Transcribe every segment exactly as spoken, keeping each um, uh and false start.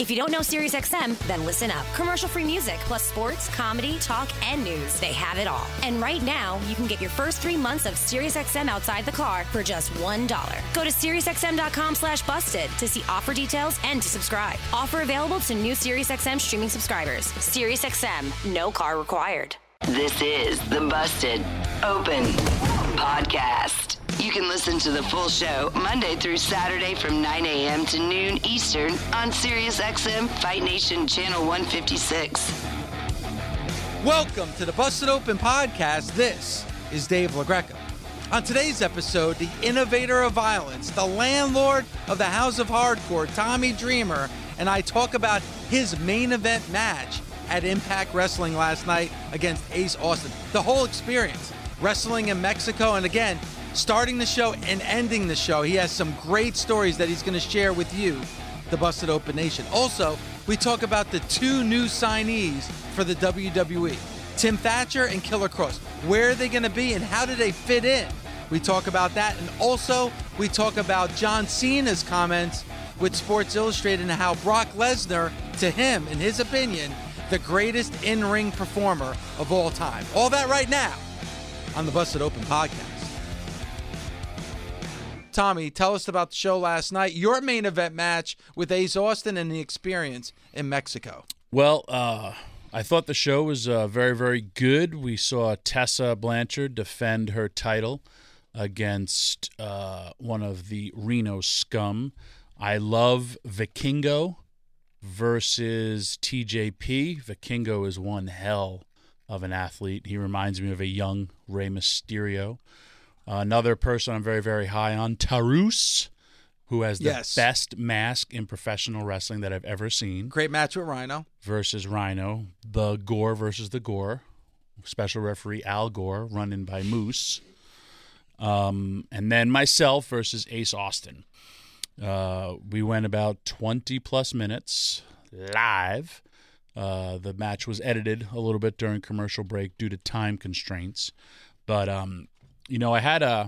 If you don't know SiriusXM, then listen up. Commercial-free music, plus sports, comedy, talk, and news. They have it all. And right now, you can get your first three months of SiriusXM outside the car for just one dollar. Go to SiriusXM.com slash busted to see offer details and to subscribe. Offer available to new SiriusXM streaming subscribers. SiriusXM, no car required. This is the Busted Open Podcast. You can listen to the full show Monday through Saturday from nine a.m. to noon Eastern on SiriusXM Fight Nation Channel one fifty-six. Welcome to the Busted Open Podcast. This is Dave LaGreca. On today's episode, the innovator of violence, the landlord of the House of Hardcore, Tommy Dreamer, and I talk about his main event match at Impact Wrestling last night against Ace Austin. The whole experience, wrestling in Mexico, and again, starting the show and ending the show. He has some great stories that he's going to share with you, the Busted Open Nation. Also, we talk about the two new signees for the W W E, Tim Thatcher and Killer Kross. Where are they going to be and how do they fit in? We talk about that. And also, we talk about John Cena's comments with Sports Illustrated and how Brock Lesnar, to him, in his opinion, the greatest in-ring performer of all time. All that right now on the Busted Open Podcast. Tommy, tell us about the show last night, your main event match with Ace Austin and the experience in Mexico. Well, uh, I thought the show was uh, very, very good. We saw Tessa Blanchard defend her title against uh, one of the Reno scum. I love Vikingo versus T J P. Vikingo is one hell of an athlete. He reminds me of a young Rey Mysterio. Uh, another person I'm very, very high on, Taurus, who has the yes. best mask in professional wrestling that I've ever seen. Great match with Rhino. Versus Rhino. The Gore versus the Gore. Special referee Al Gore, run in by Moose. Um, and then myself versus Ace Austin. Uh, we went about twenty-plus minutes live. Uh, the match was edited a little bit during commercial break due to time constraints. But... um. You know, I had a,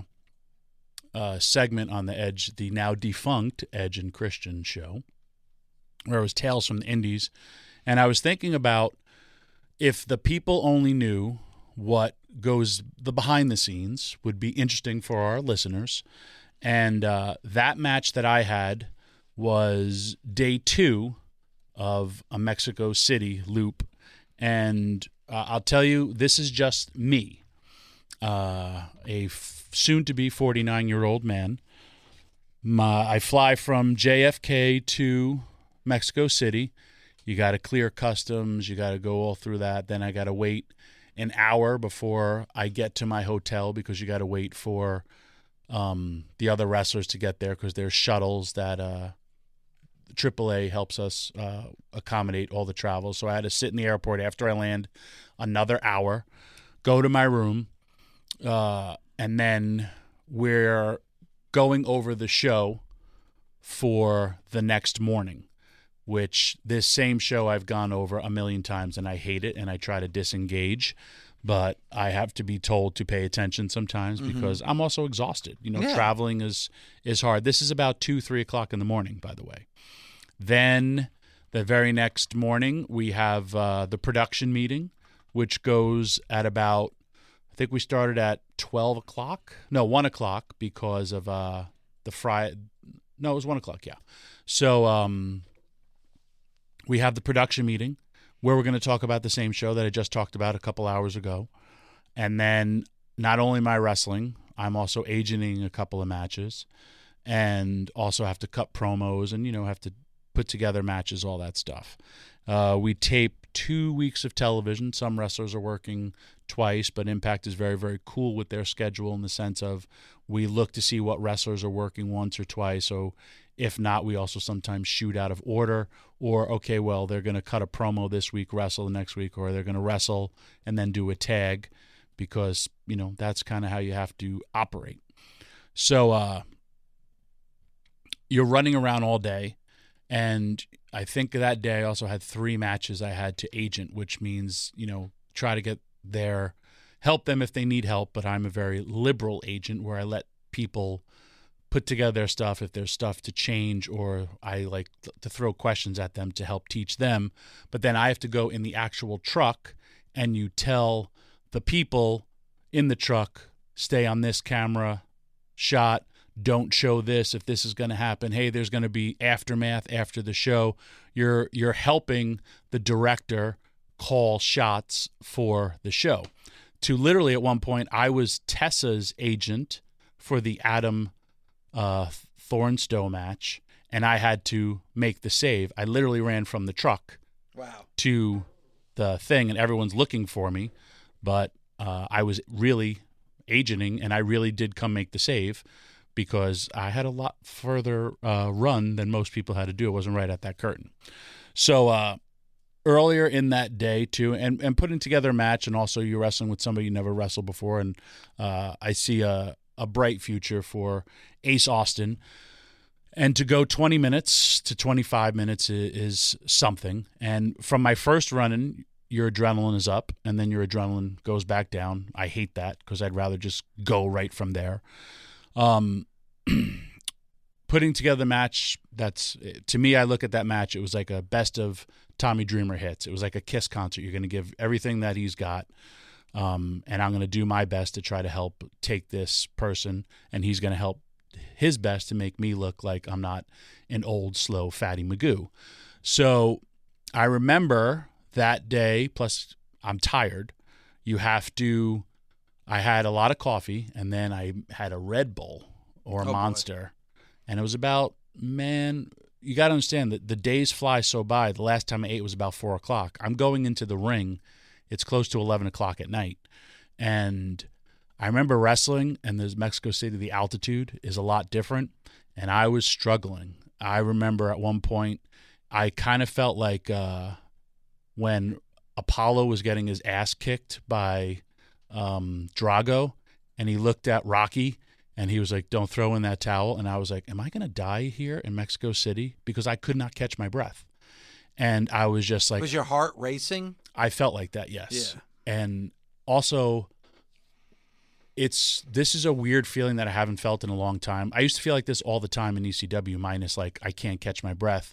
a segment on the Edge, the now defunct Edge and Christian show, where it was Tales from the Indies, and I was thinking about if the people only knew what goes the behind the scenes would be interesting for our listeners. And uh, that match that I had was day two of a Mexico City loop, and uh, I'll tell you, this is just me. Uh, a f- soon-to-be forty-nine-year-old man. My, I fly from J F K to Mexico City. You got to clear customs. You got to go all through that. Then I got to wait an hour before I get to my hotel because you got to wait for um, the other wrestlers to get there because there's shuttles that uh, triple A helps us uh, accommodate all the travel. So I had to sit in the airport after I land another hour, go to my room, Uh, and then we're going over the show for the next morning, which this same show I've gone over a million times and I hate it and I try to disengage, but I have to be told to pay attention sometimes mm-hmm. because I'm also exhausted. You know, yeah. traveling is, is hard. This is about two, three o'clock in the morning, by the way. Then the very next morning we have uh, the production meeting, which goes at about I think we started at twelve o'clock. No, one o'clock because of uh, the Friday. No, it was one o'clock, yeah. So um, we have the production meeting where we're going to talk about the same show that I just talked about a couple hours ago. And then not only my wrestling, I'm also agenting a couple of matches and also have to cut promos and, you know, have to put together matches, all that stuff. Uh, we tape two weeks of television. Some wrestlers are working twice, but Impact is very, very cool with their schedule in the sense of we look to see what wrestlers are working once or twice. So if not, we also sometimes shoot out of order or, okay, well, they're going to cut a promo this week, wrestle the next week, or they're going to wrestle and then do a tag because, you know, that's kind of how you have to operate. So uh, you're running around all day. And I think that day I also had three matches I had to agent, which means, you know, try to get there, help them if they need help. But I'm a very liberal agent where I let people put together their stuff, if there's stuff to change, or I like th- to throw questions at them to help teach them. But then I have to go in the actual truck, and you tell the people in the truck, stay on this camera shot, don't show this if this is going to happen. Hey, there's going to be aftermath after the show. You're you're helping the director call shots for the show. To literally at one point, I was Tessa's agent for the Adam uh, Thornstowe match, and I had to make the save. I literally ran from the truck wow. to the thing, and everyone's looking for me, but uh, I was really agenting, and I really did come make the save because I had a lot further uh, run than most people had to do. It wasn't right at that curtain. So uh, earlier in that day, too, and, and putting together a match, and also you're wrestling with somebody you never wrestled before, and uh, I see a, a bright future for Ace Austin. And to go twenty minutes to twenty-five minutes is, is something. And from my first run-in, your adrenaline is up, and then your adrenaline goes back down. I hate that because I'd rather just go right from there. Um, putting together the match, that's, to me, I look at that match, it was like a best of Tommy Dreamer hits. It was like a Kiss concert. You're going to give everything that he's got, um, and I'm going to do my best to try to help take this person, and he's going to help his best to make me look like I'm not an old, slow, fatty Magoo. So I remember that day, plus I'm tired. You have to, I had a lot of coffee, and then I had a Red Bull or a oh Monster. Boy. And it was about, man, you got to understand that the days fly so by. The last time I ate was about four o'clock. I'm going into the ring. It's close to eleven o'clock at night. And I remember wrestling, and there's Mexico City, the altitude is a lot different, and I was struggling. I remember at one point, I kind of felt like uh, when Apollo was getting his ass kicked by um, Drago, and he looked at Rocky, and he was like, don't throw in that towel. And I was like, am I going to die here in Mexico City? Because I could not catch my breath. And I was just like... Was your heart racing? I felt like that, yes. Yeah. And also... It's this is a weird feeling that I haven't felt in a long time. I used to feel like this all the time in E C W, minus like I can't catch my breath.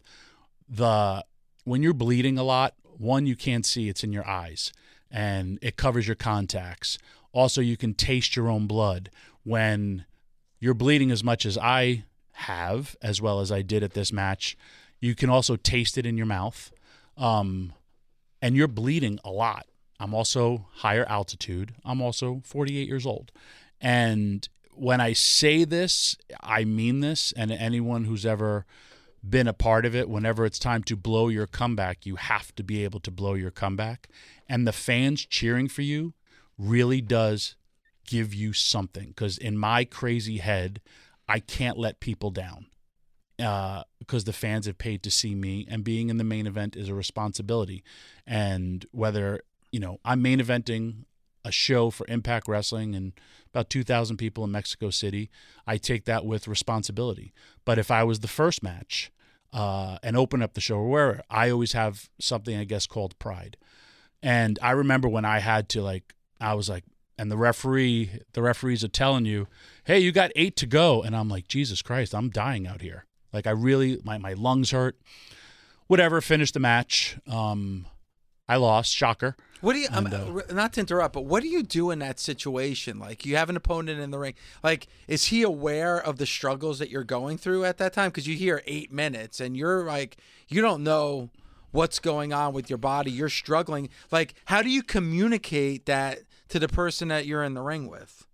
The when you're bleeding a lot, one, you can't see, it's in your eyes, and it covers your contacts. Also, you can taste your own blood. When you're bleeding as much as I have, as well as I did at this match, you can also taste it in your mouth, um, and you're bleeding a lot. I'm also higher altitude. I'm also forty-eight years old. And when I say this, I mean this. And anyone who's ever been a part of it, whenever it's time to blow your comeback, you have to be able to blow your comeback. And the fans cheering for you really does give you something. Because in my crazy head, I can't let people down. Uh, because the fans have paid to see me. And being in the main event is a responsibility. And whether... You know, I'm main eventing a show for Impact Wrestling and about two thousand people in Mexico City. I take that with responsibility. But if I was the first match uh, and open up the show or wherever, I always have something, I guess, called pride. And I remember when I had to, like, I was like, and the referee, the referees are telling you, hey, you got eight to go. And I'm like, Jesus Christ, I'm dying out here. Like, I really, my, my lungs hurt. Whatever, finished the match. Um, I lost, shocker. What do you, and, um, uh, not to interrupt, but what do you do in that situation? Like, you have an opponent in the ring. Like, is he aware of the struggles that you're going through at that time? Because you hear eight minutes and you're like, you don't know what's going on with your body. You're struggling. Like, how do you communicate that to the person that you're in the ring with?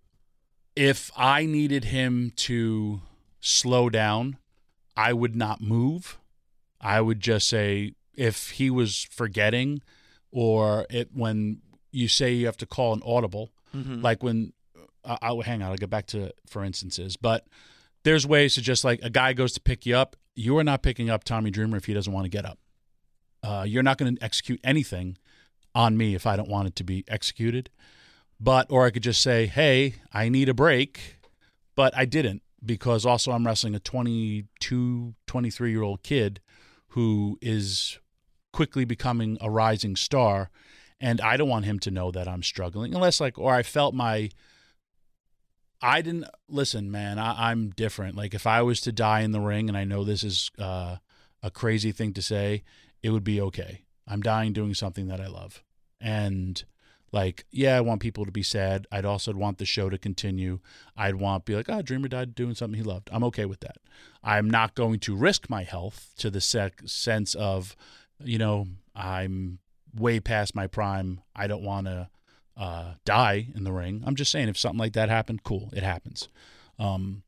If I needed him to slow down, I would not move. I would just say, if he was forgetting, or it when you say you have to call an audible, mm-hmm. like when uh, I'll hang on, I'll get back to for instances, but there's ways to just like a guy goes to pick you up. You are not picking up Tommy Dreamer if he doesn't want to get up. Uh, you're not going to execute anything on me if I don't want it to be executed. But or I could just say, hey, I need a break, but I didn't because also I'm wrestling a twenty-two, twenty-three year old kid who is quickly becoming a rising star, and I don't want him to know that I'm struggling unless like, or I felt my I didn't listen, man. I, I'm different. Like if I was to die in the ring, and I know this is uh, a crazy thing to say, it would be okay. I'm dying doing something that I love, and like, yeah, I want people to be sad. I'd also want the show to continue. I'd want to be like, oh, Dreamer died doing something he loved. I'm okay with that. I'm not going to risk my health to the sec- sense of, you know, I'm way past my prime. I don't want to uh, die in the ring. I'm just saying if something like that happened, cool, it happens. Um,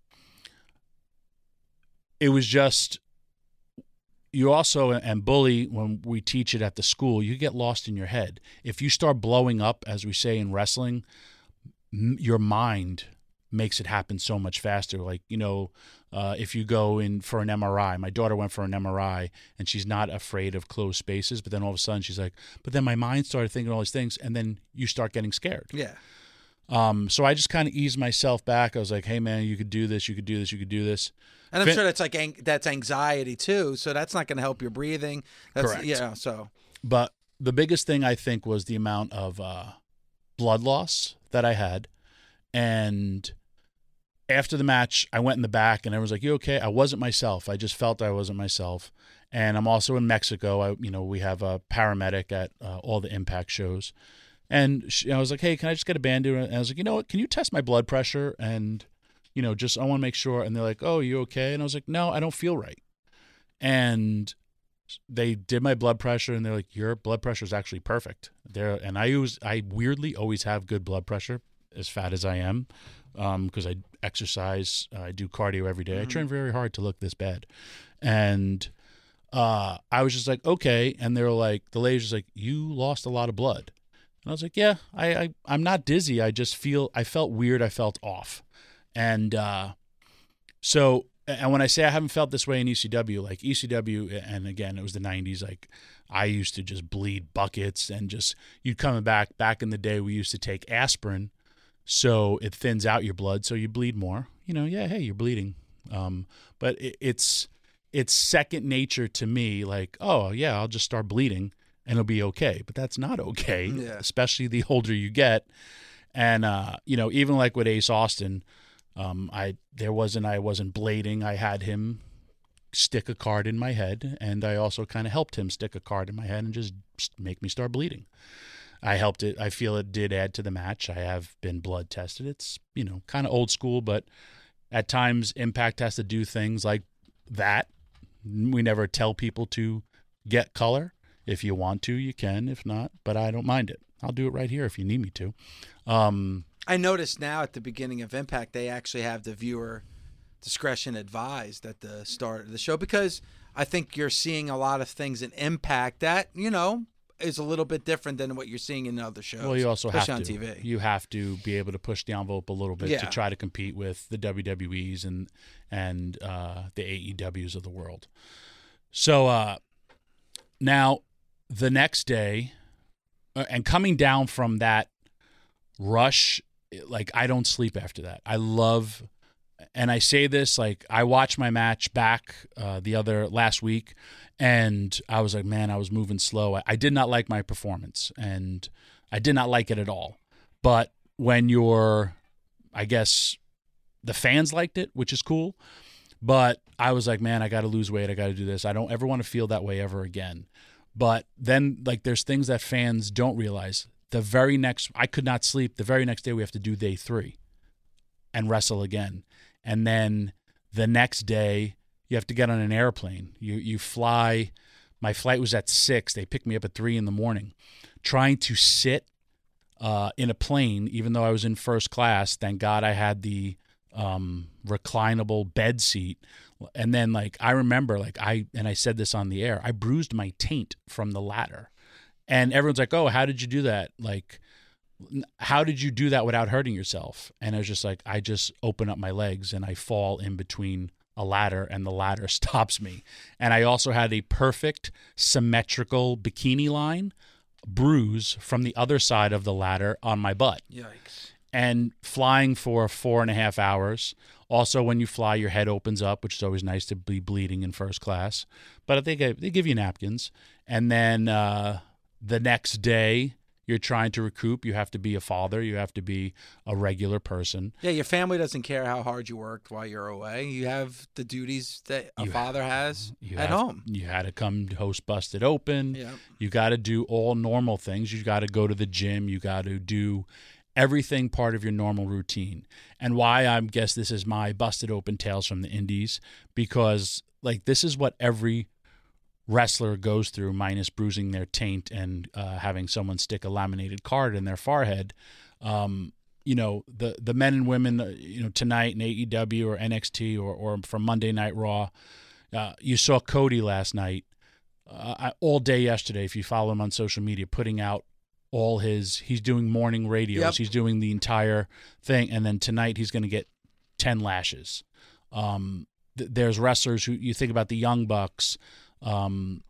it was just, you also, and Bully, when we teach it at the school, you get lost in your head. If you start blowing up, as we say in wrestling, m- your mind makes it happen so much faster. Like, you know, uh, if you go in for an M R I, my daughter went for an M R I, and she's not afraid of closed spaces, but then all of a sudden she's like, but then my mind started thinking all these things, and then you start getting scared. Yeah. Um, so I just kind of eased myself back. I was like, hey, man, you could do this, you could do this, you could do this. And I'm Fin- sure that's like ang- that's anxiety too, so that's not going to help your breathing. That's, Correct. Yeah, so. But the biggest thing I think was the amount of uh, blood loss that I had. And after the match, I went in the back and everyone's like, you okay? I wasn't myself. I just felt I wasn't myself. And I'm also in Mexico. I, you know, we have a paramedic at uh, all the Impact shows. And she, I was like, hey, can I just get a Band-Aid? And I was like, you know what? Can you test my blood pressure? And, you know, just I want to make sure. And they're like, oh, you okay? And I was like, no, I don't feel right. And they did my blood pressure, and they're like, your blood pressure is actually perfect. There, and I use, I weirdly always have good blood pressure, as fat as I am, because um, I exercise, uh, I do cardio every day. Mm-hmm. I train very hard to look this bad, and uh, I was just like, okay. And they were like, the lady was like, you lost a lot of blood, and I was like, yeah, I, I I'm not dizzy. I just feel, I felt weird. I felt off, and uh, so. And when I say I haven't felt this way in E C W, like E C W, and again, it was the nineties, like I used to just bleed buckets and just, you'd come back, back in the day, we used to take aspirin so it thins out your blood so you bleed more. You know, yeah, hey, you're bleeding. Um, but it, it's it's second nature to me, like, oh, yeah, I'll just start bleeding and it'll be okay. But that's not okay, yeah. Especially the older you get. And, uh, you know, even like with Ace Austin, Um, I there wasn't I wasn't blading. I had him stick a card in my head, and I also kind of helped him stick a card in my head and just make me start bleeding. I helped it. I feel it did add to the match. I have been blood tested. It's, you know, kind of old school, but at times Impact has to do things like that. We never tell people to get color. If you want to, you can. If not, but I don't mind it. I'll do it right here if you need me to. Um, I noticed now at the beginning of Impact, they actually have the viewer discretion advised at the start of the show, because I think you're seeing a lot of things in Impact that, you know, is a little bit different than what you're seeing in other shows. Well, you also have to. On T V. You have to be able to push the envelope a little bit yeah. to try to compete with the W W Es and and uh, the A E Ws of the world. So uh, now the next day, uh, and coming down from that rush, like I don't sleep after that. I love, and I say this, like I watched my match back uh, the other last week, and I was like, man, I was moving slow. I, I did not like my performance, and I did not like it at all. But when you're, I guess, the fans liked it, which is cool. But I was like, man, I got to lose weight. I got to do this. I don't ever want to feel that way ever again. But then, like, there's things that fans don't realize. The very next, I could not sleep. The very next day, we have to do day three and wrestle again. And then the next day, you have to get on an airplane. You you fly. My flight was at six. They picked me up at three in the morning. Trying to sit uh, in a plane, even though I was in first class, thank God I had the um, reclinable bed seat. And then, like, I remember, like, I, and I said this on the air, I bruised my taint from the ladder. And everyone's like, oh, how did you do that? Like, how did you do that without hurting yourself? And I was just like, I just open up my legs and I fall in between a ladder and the ladder stops me. And I also had a perfect symmetrical bikini line bruise from the other side of the ladder on my butt. Yikes. And flying for four and a half hours. Also, when you fly, your head opens up, which is always nice to be bleeding in first class. But they give, they give you napkins. And then uh, the next day, you're trying to recoup. You have to be a father. You have to be a regular person. Yeah, your family doesn't care how hard you worked while you're away. You have the duties that a You father has You at have- home. You had to come to host Busted Open. Yeah. You got to do all normal things. You got to go to the gym. You got to do everything part of your normal routine. And why I guess this is my Busted Open Tales from the Indies, because like this is what every wrestler goes through, minus bruising their taint and uh, having someone stick a laminated card in their forehead. Um, you know, the the men and women, uh, you know, tonight in A E W or N X T or, or from Monday Night Raw. Uh, you saw Cody last night, uh, all day yesterday, if you follow him on social media, putting out all his, he's doing morning radios. Yep. He's doing the entire thing. And then tonight he's going to get ten lashes. Um, th- there's wrestlers who, you think about the Young Bucks, um,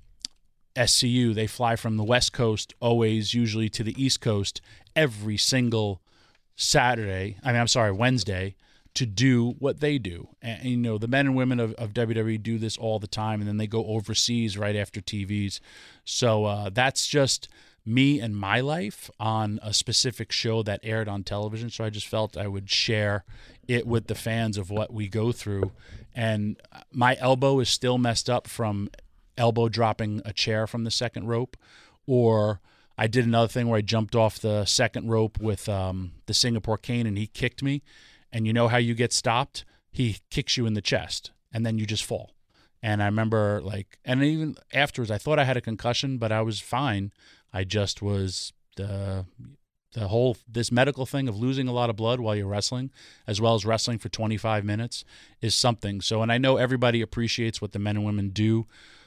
S C U, they fly from the West Coast, always usually to the East Coast every single Saturday. I mean, I'm sorry, Wednesday, to do what they do. And, and, you know, the men and women of, of W W E do this all the time, and then they go overseas right after T Vs. So uh, that's just me and my life on a specific show that aired on television. So I just felt I would share it with the fans of what we go through. And my elbow is still messed up from elbow dropping a chair from the second rope, or I did another thing where I jumped off the second rope with um, the Singapore cane and he kicked me. And you know how you get stopped? He kicks you in the chest and then you just fall. And I remember like, and even afterwards, I thought I had a concussion, but I was fine. I just was the the whole, this medical thing of losing a lot of blood while you're wrestling, as well as wrestling for twenty-five minutes, is something. So, and I know everybody appreciates what the men and women do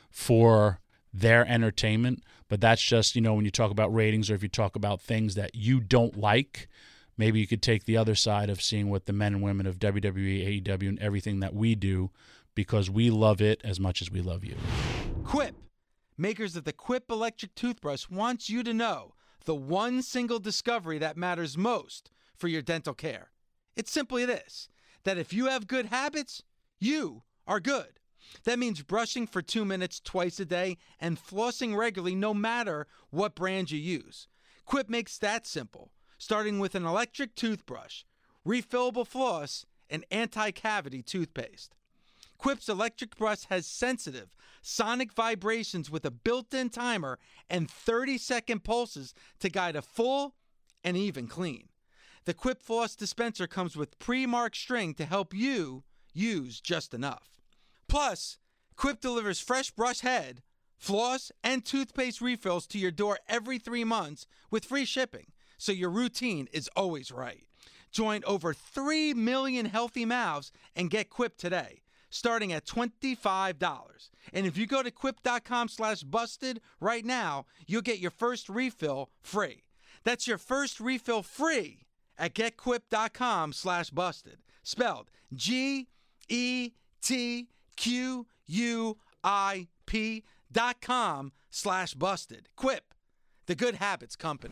for their entertainment, but that's just, you know, when you talk about ratings or if you talk about things that you don't like, maybe you could take the other side of seeing what the men and women of W W E, A E W, and everything that we do, because we love it as much as we love you. Quip, makers of the Quip electric toothbrush, wants you to know the one single discovery that matters most for your dental care. It's simply this, that if you have good habits, you are good. That means brushing for two minutes twice a day and flossing regularly no matter what brand you use. Quip makes that simple, starting with an electric toothbrush, refillable floss, and anti-cavity toothpaste. Quip's electric brush has sensitive sonic vibrations with a built-in timer and thirty-second pulses to guide a full and even clean. The Quip Floss dispenser comes with pre-marked string to help you use just enough. Plus, Quip delivers fresh brush head, floss, and toothpaste refills to your door every three months with free shipping, so your routine is always right. Join over three million healthy mouths and get Quip today, starting at twenty-five dollars. And if you go to quip.com slash busted right now, you'll get your first refill free. That's your first refill free at getquip.com slash busted. Spelled G E T Q U I P dot com slash busted. Quip, the good habits company.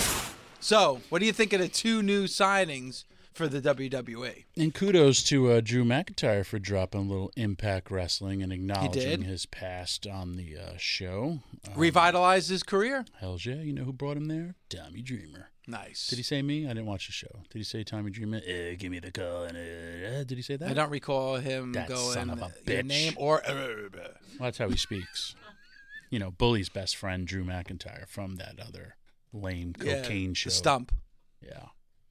So, what do you think of the two new signings for the W W E? And kudos to uh, Drew McIntyre for dropping a little Impact Wrestling and acknowledging did. his past on the uh, show. Um, Revitalized his career? Hells yeah. You know who brought him there? Tommy Dreamer. Nice. Did he say me? I didn't watch the show. Did he say Tommy Dreamer? Uh, give me the call. And, uh, did he say that? I don't recall him That going son of a your bitch. name or. Well, that's how he speaks. You know, Bully's best friend, Drew McIntyre, from that other lame cocaine yeah, show. The Stump. Yeah.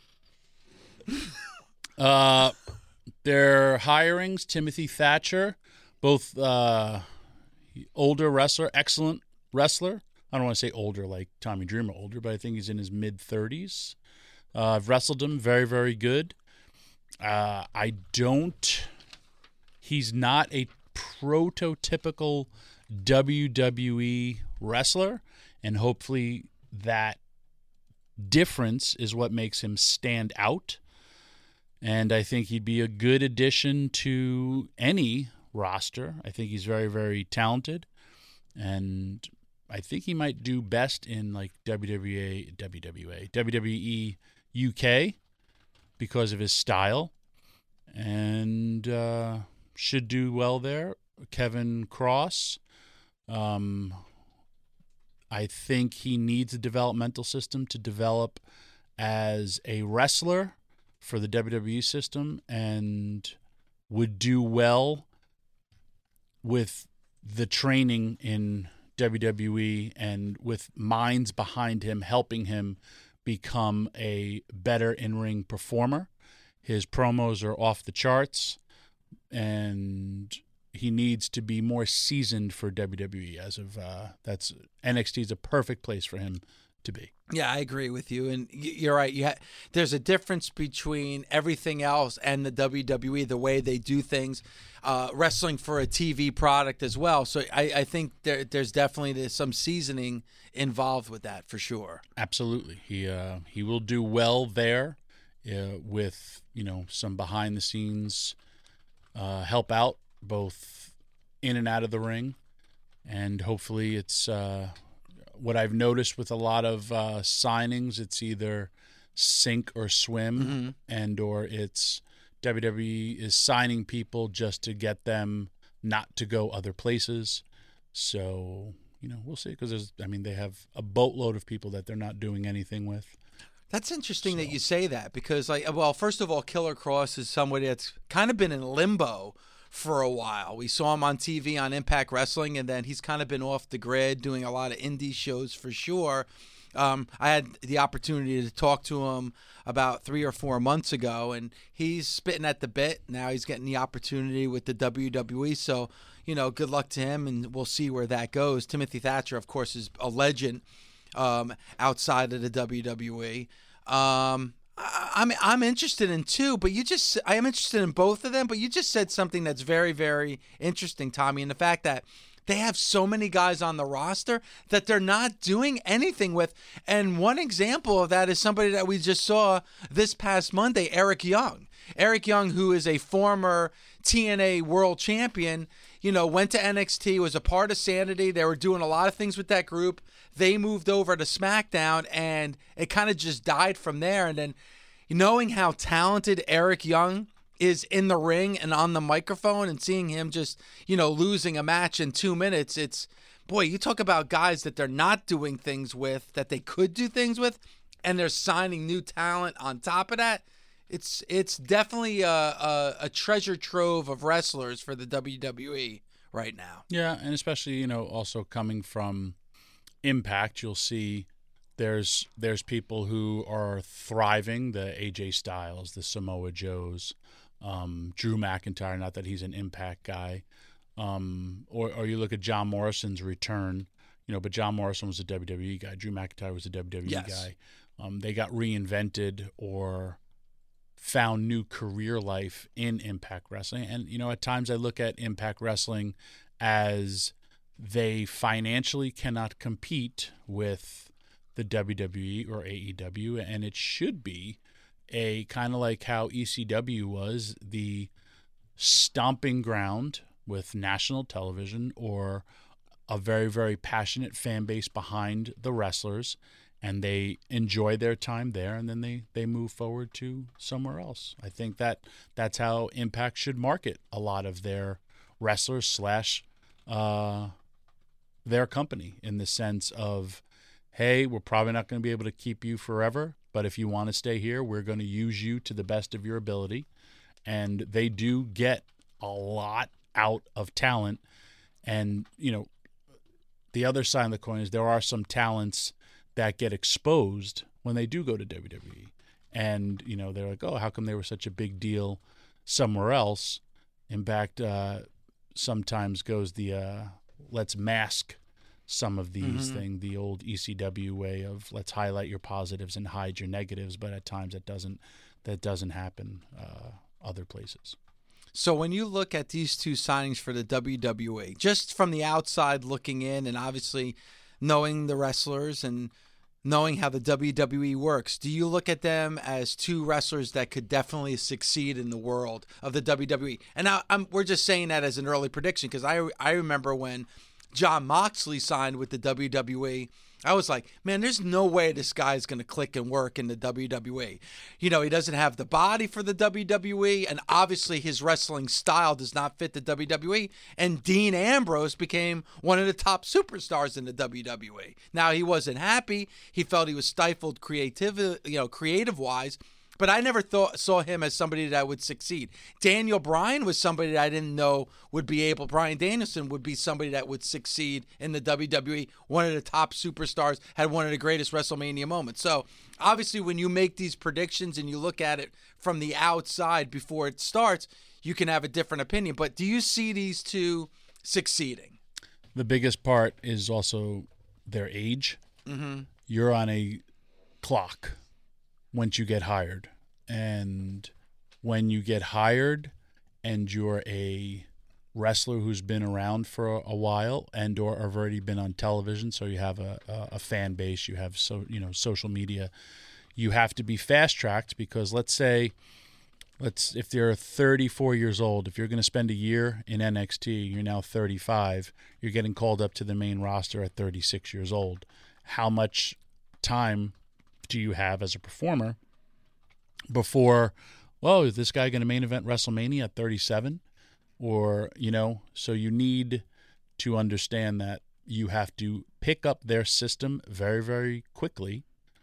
uh, their hirings, Timothy Thatcher, both uh, older wrestler, excellent wrestler. I don't want to say older like Tommy Dreamer older, but I think he's in his mid-thirties. Uh, I've wrestled him. Very, very good. Uh, I don't... He's not a prototypical W W E wrestler, and hopefully that difference is what makes him stand out. And I think he'd be a good addition to any roster. I think he's very, very talented, and I think he might do best in like W W A, W W A, W W E U K because of his style, and uh, should do well there. Kevin Cross, um, I think he needs a developmental system to develop as a wrestler for the W W E system, and would do well with the training in W W E and with minds behind him helping him become a better in-ring performer. His promos are off the charts, and he needs to be more seasoned for W W E. As of uh, that's N X T is a perfect place for him to be. Yeah, I agree with you, and you're right. You ha- there's a difference between everything else and the W W E, the way they do things. Uh, wrestling for a T V product as well. So I, I think there, there's definitely some seasoning involved with that for sure. Absolutely, he uh, he will do well there uh, with you know some behind the scenes uh, help out both in and out of the ring, and hopefully it's. Uh, What I've noticed with a lot of uh, signings, it's either sink or swim, mm-hmm. and or it's W W E is signing people just to get them not to go other places. So, you know, we'll see, because there's, I mean, they have a boatload of people that they're not doing anything with. That's interesting so. that you say that, because, like, well, first of all, Killer Kross is somebody that's kind of been in limbo for a while. We saw him on T V on Impact Wrestling, and then he's kind of been off the grid doing a lot of indie shows for sure. Um, I had the opportunity to talk to him about three or four months ago, and he's spitting at the bit. Now he's getting the opportunity with the W W E, so, you know, good luck to him, and we'll see where that goes. Timothy Thatcher, of course, is a legend um, outside of the W W E. Um I'm I'm interested in two, but you just I am interested in both of them. But you just said something that's very, very interesting, Tommy, and the fact that they have so many guys on the roster that they're not doing anything with. And one example of that is somebody that we just saw this past Monday, Eric Young. Eric Young, who is a former T N A world champion, you know, went to N X T, was a part of Sanity. They were doing a lot of things with that group. They moved over to SmackDown, and it kind of just died from there. And then knowing how talented Eric Young is in the ring and on the microphone, and seeing him just, you know, losing a match in two minutes, it's, boy, you talk about guys that they're not doing things with, that they could do things with, and they're signing new talent on top of that. It's it's definitely a, a, a treasure trove of wrestlers for the W W E right now. Yeah, and especially, you know, also coming from Impact, you'll see there's there's people who are thriving, the A J Styles, the Samoa Joes, um, Drew McIntyre, not that he's an Impact guy, um, or, or you look at John Morrison's return, you know, but John Morrison was a W W E guy. Drew McIntyre was a W W E yes. guy. Um, they got reinvented or found new career life in Impact Wrestling. And, you know, at times I look at Impact Wrestling as they financially cannot compete with the W W E or A E W, and it should be a kind of like how E C W was, the stomping ground with national television or a very, very passionate fan base behind the wrestlers, and they enjoy their time there, and then they, they move forward to somewhere else. I think that that's how Impact should market a lot of their wrestlers slash uh, their company, in the sense of, hey, we're probably not going to be able to keep you forever, but if you want to stay here, we're going to use you to the best of your ability. And they do get a lot out of talent. And, you know, the other side of the coin is there are some talents that get exposed when they do go to W W E. And, you know, they're like, oh, how come they were such a big deal somewhere else? In fact, uh, sometimes goes the uh, let's mask some of these mm-hmm. things, the old E C W way of let's highlight your positives and hide your negatives, but at times that doesn't that doesn't happen uh, other places. So when you look at these two signings for the W W E, just from the outside looking in, and obviously knowing the wrestlers and knowing how the W W E works, do you look at them as two wrestlers that could definitely succeed in the world of the W W E? And now I'm, we're just saying that as an early prediction, because I I remember when John Moxley signed with the W W E, I was like, man, there's no way this guy's going to click and work in the W W E. You know, he doesn't have the body for the W W E, and obviously his wrestling style does not fit the W W E. And Dean Ambrose became one of the top superstars in the W W E. Now, he wasn't happy. He felt he was stifled creative, you know, creative-wise. But I never thought saw him as somebody that would succeed. Daniel Bryan was somebody that I didn't know would be able. Bryan Danielson would be somebody that would succeed in the W W E. One of the top superstars, had one of the greatest WrestleMania moments. So obviously, when you make these predictions and you look at it from the outside before it starts, you can have a different opinion. But do you see these two succeeding? The biggest part is also their age. Mm-hmm. You're on a clock once you get hired. And when you get hired and you're a wrestler who's been around for a while and or have already been on television, so you have a, a, a fan base, you have so you know social media, you have to be fast-tracked because let's say let's if you're thirty-four years old, if you're going to spend a year in N X T, you're now thirty-five, you're getting called up to the main roster at thirty-six years old. How much time do you have as a performer before, whoa, is this guy going to main event WrestleMania at thirty-seven? Or, you know, so you need to understand that you have to pick up their system very, very quickly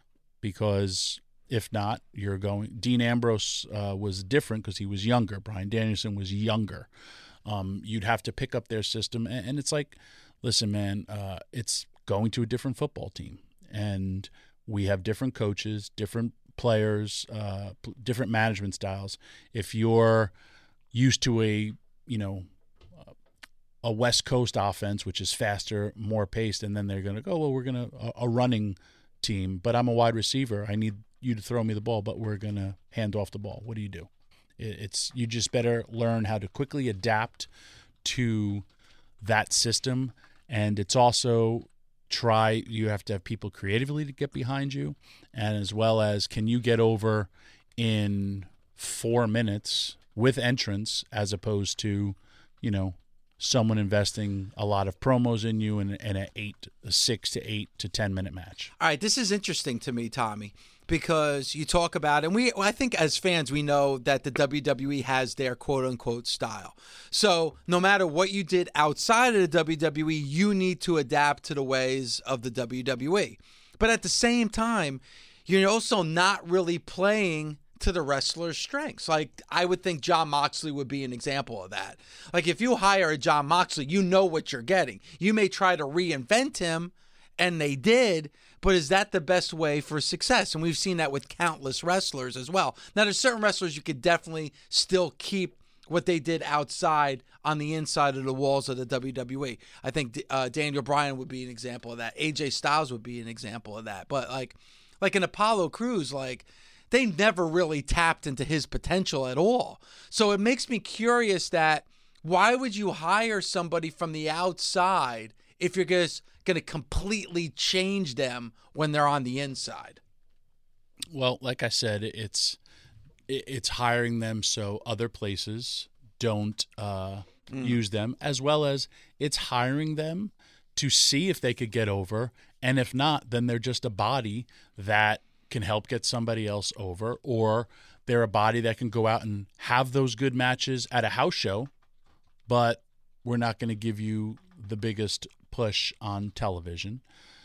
because if not, you're going. Dean Ambrose uh, was different because he was younger. Bryan Danielson was younger. Um, you'd have to pick up their system. And, and it's like, listen, man, uh, it's going to a different football team. And we have different coaches, different players, uh, p- different management styles. If you're used to a, you know, uh, a West Coast offense, which is faster, more paced, and then they're going to go, well, we're going to a, a running team, but I'm a wide receiver. I need you to throw me the ball, but we're going to hand off the ball. What do you do? It, it's you just better learn how to quickly adapt to that system, and it's also try you have to have people creatively to get behind you, and as well as can you get over in four minutes with entrance as opposed to, you know, someone investing a lot of promos in you in, in a eight, a six to eight to ten minute match. All right, this is interesting to me, Tommy, because you talk about, and we, I think as fans, we know that the W W E has their quote unquote style. So no matter what you did outside of the W W E, you need to adapt to the ways of the W W E. But at the same time, you're also not really playing to the wrestler's strengths. Like, I would think Jon Moxley would be an example of that. Like, if you hire a Jon Moxley, you know what you're getting. You may try to reinvent him, and they did, but is that the best way for success? And we've seen that with countless wrestlers as well. Now, there's certain wrestlers you could definitely still keep what they did outside on the inside of the walls of the W W E. I think uh, Daniel Bryan would be an example of that. A J Styles would be an example of that. But, like, like an Apollo Crews, like, they never really tapped into his potential at all. So it makes me curious that why would you hire somebody from the outside if you're just going to completely change them when they're on the inside? Well, like I said, it's it's hiring them so other places don't uh, mm. use them, as well as it's hiring them to see if they could get over. And if not, then they're just a body that can help get somebody else over, or they're a body that can go out and have those good matches at a house show, but we're not going to give you the biggest push on television.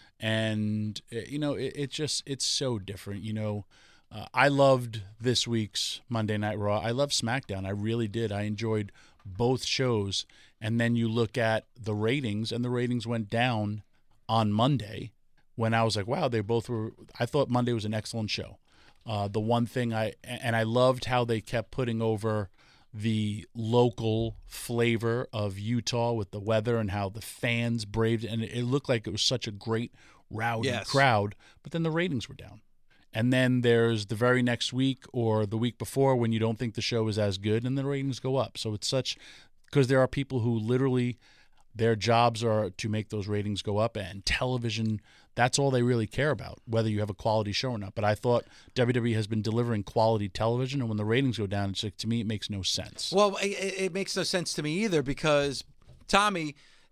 And, you know, it, it just, it's so different. You know, uh, I loved this week's Monday Night Raw. I loved SmackDown. I really did. I enjoyed both shows. And then you look at the ratings, and the ratings went down on Monday, when I was like, wow, they both were, I thought Monday was an excellent show. Uh, the one thing I, and I loved how they kept putting over the local flavor of Utah with the weather and how the fans braved it. And it looked like it was such a great, rowdy yes. crowd, but then the ratings were down. And then there's the very next week or the week before when you don't think the show is as good and the ratings go up. So it's such, because there are people who literally, their jobs are to make those ratings go up, and television, that's all they really care about, whether you have a quality show or not. But I thought W W E has been delivering quality television, and when the ratings go down, it's like, to me, it makes no sense. Well, it, it makes no sense to me either because, Tommy,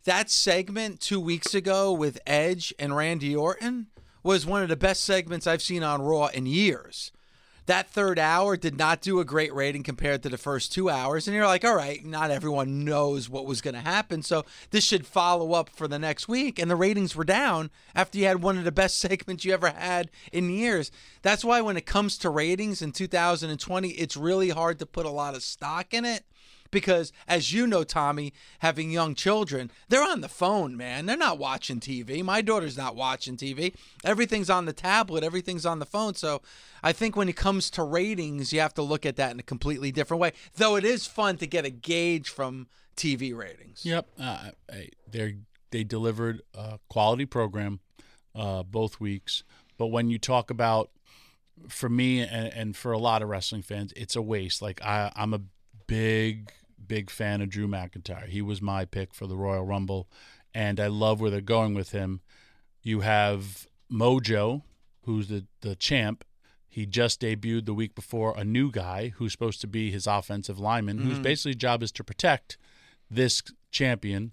that segment two weeks ago with Edge and Randy Orton was one of the best segments I've seen on Raw in years. That third hour did not do a great rating compared to the first two hours. And you're like, all right, not everyone knows what was going to happen, so this should follow up for the next week. And the ratings were down after you had one of the best segments you ever had in years. That's why when it comes to ratings in two thousand twenty, it's really hard to put a lot of stock in it. Because, as you know, Tommy, having young children, they're on the phone, man. They're not watching T V. My daughter's not watching T V. Everything's on the tablet. Everything's on the phone. So I think when it comes to ratings, you have to look at that in a completely different way. Though it is fun to get a gauge from T V ratings. Yep. Uh, they they delivered a quality program uh, both weeks. But when you talk about, for me and, and for a lot of wrestling fans, it's a waste. Like, I, I'm a big... big fan of Drew McIntyre. He was my pick for the Royal Rumble, and I love where they're going with him. You have Mojo, who's the, the champ. He just debuted the week before a new guy who's supposed to be his offensive lineman, mm-hmm. whose basically job is to protect this champion,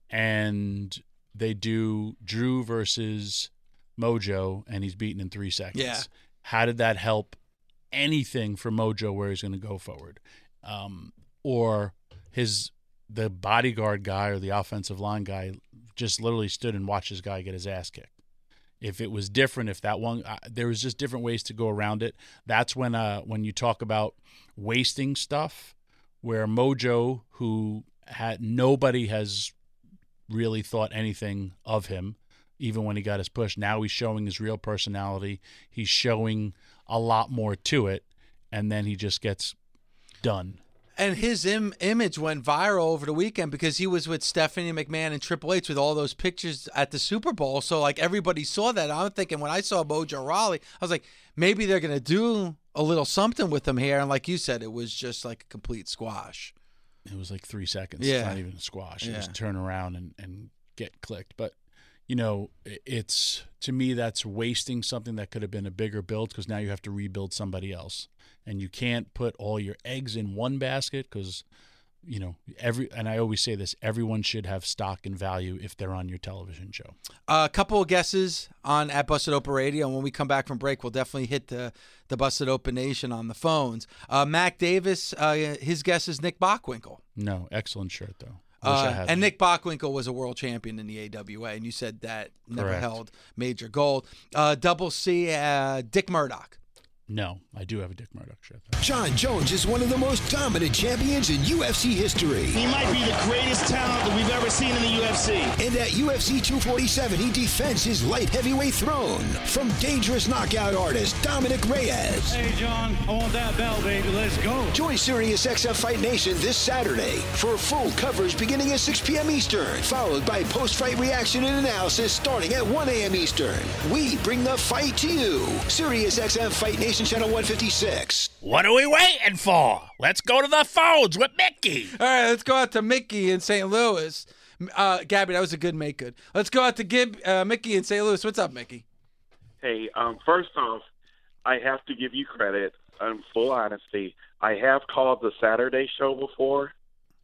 and they do Drew versus Mojo, and he's beaten in three seconds. Yeah. How did that help anything for Mojo where he's going to go forward? Um, or his the bodyguard guy or the offensive line guy just literally stood and watched this guy get his ass kicked. If it was different, if that one, uh, there was just different ways to go around it. That's when uh, when you talk about wasting stuff, where Mojo, who had nobody has really thought anything of him, even when he got his push. Now he's showing his real personality. He's showing a lot more to it, and then he just gets done. And his Im- image went viral over the weekend because he was with Stephanie McMahon and Triple H with all those pictures at the Super Bowl. So, like, everybody saw that. I'm thinking when I saw Mojo Rawley, I was like, maybe they're going to do a little something with him here. And like you said, it was just like a complete squash. It was like three seconds. Yeah. It's not even a squash. Yeah. It was turn around and, and get clicked. But, you know, it's, to me, that's wasting something that could have been a bigger build because now you have to rebuild somebody else. And you can't put all your eggs in one basket because, you know, every and I always say this, everyone should have stock and value if they're on your television show. Uh, a couple of guesses on at Busted Open Radio. And when we come back from break, we'll definitely hit the, the Busted Open Nation on the phones. Uh, Mac Davis, uh, his guess is Nick Bockwinkel. No, excellent shirt, though. Wish I Uh, had and one. Nick Bockwinkel was a world champion in the A W A, and you said that never Correct. held major gold. Uh, double C, uh, Dick Murdoch. No, I do have a Dick Murdoch shirt, though. John Jones is one of the most dominant champions in U F C history. He might be the greatest talent that we've ever seen in the U F C. And at U F C two forty-seven, he defends his light heavyweight throne from dangerous knockout artist Dominic Reyes. Hey, John, I want that bell, baby. Let's go. Join SiriusXM Fight Nation this Saturday for full coverage beginning at six p.m. Eastern, followed by post-fight reaction and analysis starting at one a.m. Eastern. We bring the fight to you. SiriusXM Fight Nation Channel one fifty-six. What are we waiting for? Let's go to the phones with Mickey. All right, let's go out to Mickey in Saint Louis. Uh, Gabby, that was a good make good. Let's go out to Gib, uh, Mickey in Saint Louis. What's up, Mickey? Hey, um, first off, I have to give you credit. In full honesty, I have called the Saturday show before,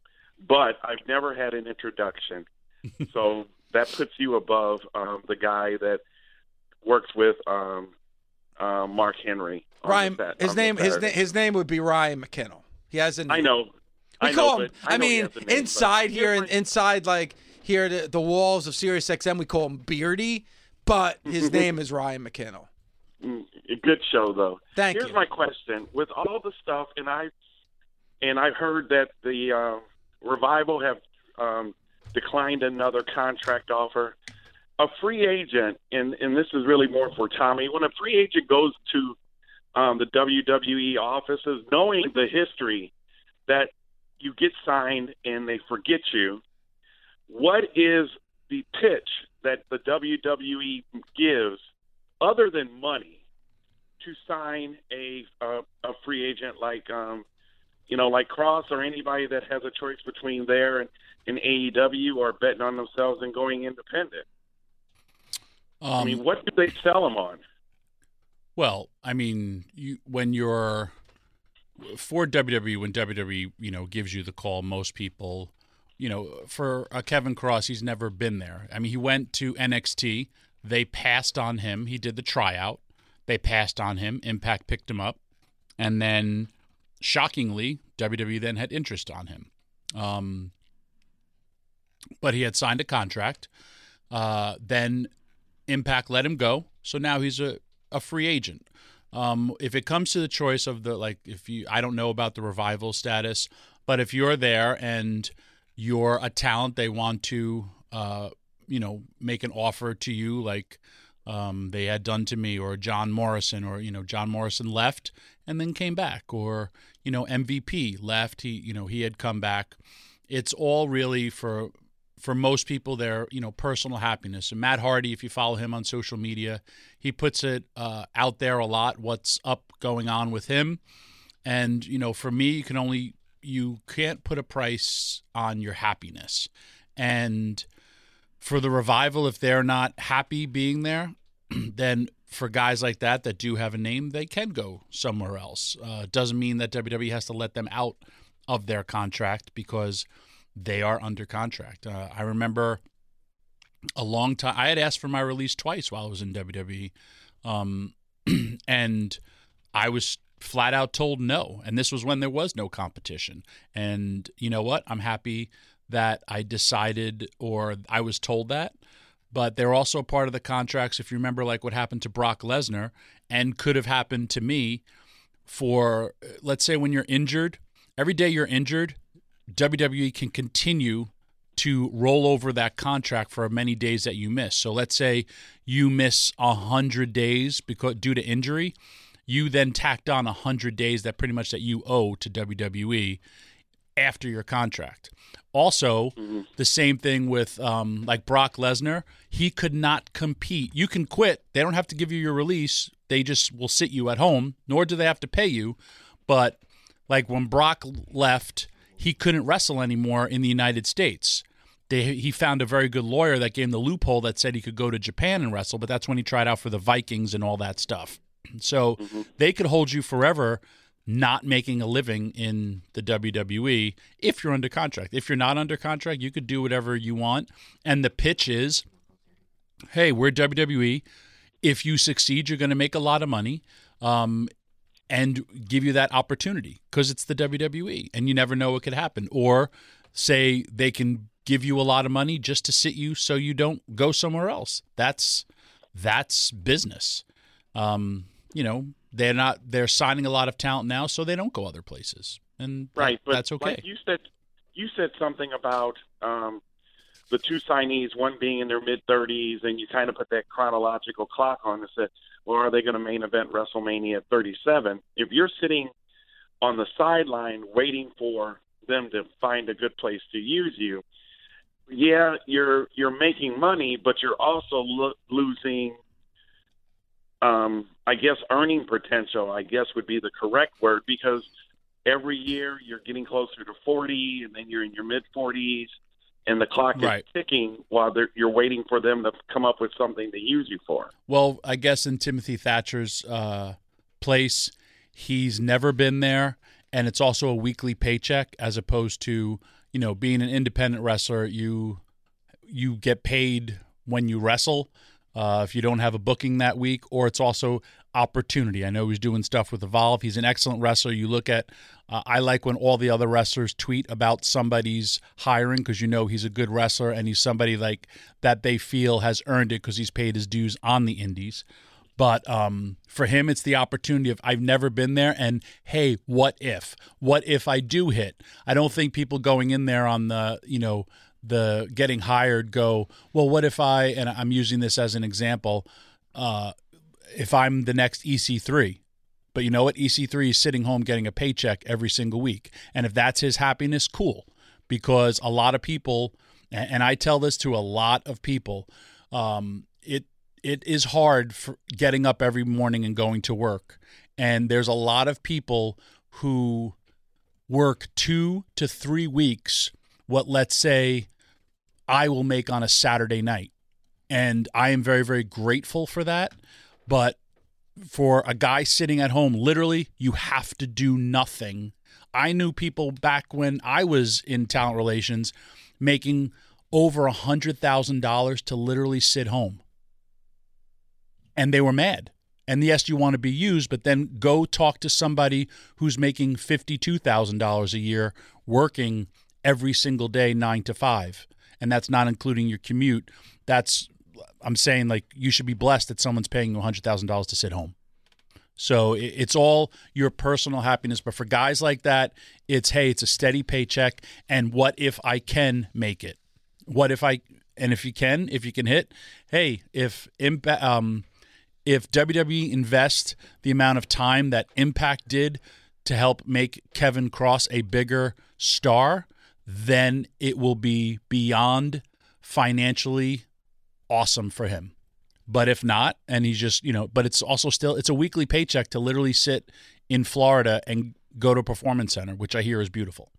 but I've never had an introduction. So that puts you above um, the guy that works with um, uh, Mark Henry. on Ryan. the Sat- His on the name. His, na- Saturday. his name would be Ryan McKinnell. He has a name. I know. We I call know, him. but I, I know he mean, has a name, inside but here, here's and my- inside like here, the, the walls of SiriusXM, we call him Beardy, but his name is Ryan McKinnell. Mm, a good show, though. Thank Here's you. my question: with all the stuff, and I, and I've heard that the uh, Revival have um, declined another contract offer. A free agent, and and this is really more for Tommy. When a free agent goes to um, the W W E offices, knowing the history that you get signed and they forget you, what is the pitch that the W W E gives, other than money, to sign a a, a free agent like um, you know like Cross or anybody that has a choice between there and, and A E W or betting on themselves and going independent? Um, I mean, what do they sell them on? Well, I mean, you when you're for W W E, when W W E, you know, gives you the call, most people you know, for uh, Kevin Cross, he's never been there. I mean, he went to N X T. They passed on him. He did the tryout. They passed on him. Impact picked him up. And then, shockingly, W W E then had interest on him. Um, but he had signed a contract. Uh, then Impact let him go. So now he's a, a free agent. Um, if it comes to the choice of the, like, if you, I don't know about the Revival status, but if you're there and you're a talent, they want to, uh, you know, make an offer to you like um, they had done to me, or John Morrison, or, you know, John Morrison left and then came back, or, you know, M V P left, he, you know, he had come back. It's all really for, for most people, their, you know, personal happiness. And Matt Hardy, if you follow him on social media, he puts it uh, out there a lot, what's up going on with him. And, you know, for me, you can only, you can't put a price on your happiness. And for the Revival, if they're not happy being there, then for guys like that that do have a name, they can go somewhere else. Uh, doesn't mean that W W E has to let them out of their contract, because they are under contract. Uh, I remember a long time, I had asked for my release twice while I was in W W E, um, and I was flat out told no. And this was when there was no competition. And you know what? I'm happy that I decided, or I was told that. But they're also part of the contracts, if you remember, like what happened to Brock Lesnar and could have happened to me for, let's say when you're injured, every day you're injured, W W E can continue to roll over that contract for many days that you miss. So let's say you miss one hundred days because due to injury, you then tacked on one hundred days that pretty much that you owe to W W E after your contract. Also, mm-hmm. the same thing with um, like Brock Lesnar. He could not compete. You can quit. They don't have to give you your release. They just will sit you at home, nor do they have to pay you. But like when Brock left, he couldn't wrestle anymore in the United States. They, he found a very good lawyer that gave him the loophole that said he could go to Japan and wrestle, but that's when he tried out for the Vikings and all that stuff. So mm-hmm. they could hold you forever not making a living in the W W E if you're under contract. If you're not under contract, you could do whatever you want. And the pitch is, hey, we're W W E. If you succeed, you're going to make a lot of money. Um, and give you that opportunity because it's the W W E and you never know what could happen. Or say they can give you a lot of money just to sit you so you don't go somewhere else. That's that's business. Um, you know, they're not they're signing a lot of talent now, so they don't go other places. And right, that, but that's okay. Like you said you said something about um, the two signees, one being in their mid thirties, and you kind of put that chronological clock on and said, well, are they going to main event WrestleMania at thirty-seven? If you're sitting on the sideline waiting for them to find a good place to use you, yeah, you're you're making money, but you're also lo- losing, um, I guess, earning potential, I guess would be the correct word, because every year you're getting closer to forty, and then you're in your mid-forties, and the clock is right. ticking while you're waiting for them to come up with something to use you for. Well, I guess in Timothy Thatcher's uh, place, he's never been there, and it's also a weekly paycheck as opposed to, you know, being an independent wrestler, you you get paid when you wrestle uh, if you don't have a booking that week, or it's also opportunity. I know he's doing stuff with Evolve. He's an excellent wrestler. You look at, uh, I like when all the other wrestlers tweet about somebody's hiring because you know he's a good wrestler and he's somebody like that they feel has earned it because he's paid his dues on the indies. But um, for him, it's the opportunity of I've never been there, and hey, what if? What if I do hit? I don't think people going in there on the, you know, the getting hired go, well, what if I, and I'm using this as an example, uh, if I'm the next E C three, but you know what? E C three is sitting home getting a paycheck every single week. And if that's his happiness, cool. Because a lot of people, and I tell this to a lot of people, um, it it is hard for getting up every morning and going to work. And there's a lot of people who work two to three weeks what, let's say, I will make on a Saturday night. And I am very, very grateful for that. But for a guy sitting at home, literally, you have to do nothing. I knew people back when I was in talent relations making over one hundred thousand dollars to literally sit home. And they were mad. And yes, you want to be used, but then go talk to somebody who's making fifty-two thousand dollars a year working every single day, nine to five. And that's not including your commute. That's, I'm saying, like, you should be blessed that someone's paying you one hundred thousand dollars to sit home. So it's all your personal happiness. But for guys like that, it's, hey, it's a steady paycheck. And what if I can make it? What if I, and if you can, if you can hit, hey, if, um, if W W E invests the amount of time that Impact did to help make Kevin Cross a bigger star, then it will be beyond financially awesome for him. But if not, and he's just, you know, but it's also still, it's a weekly paycheck to literally sit in Florida and go to a performance center, which I hear is beautiful.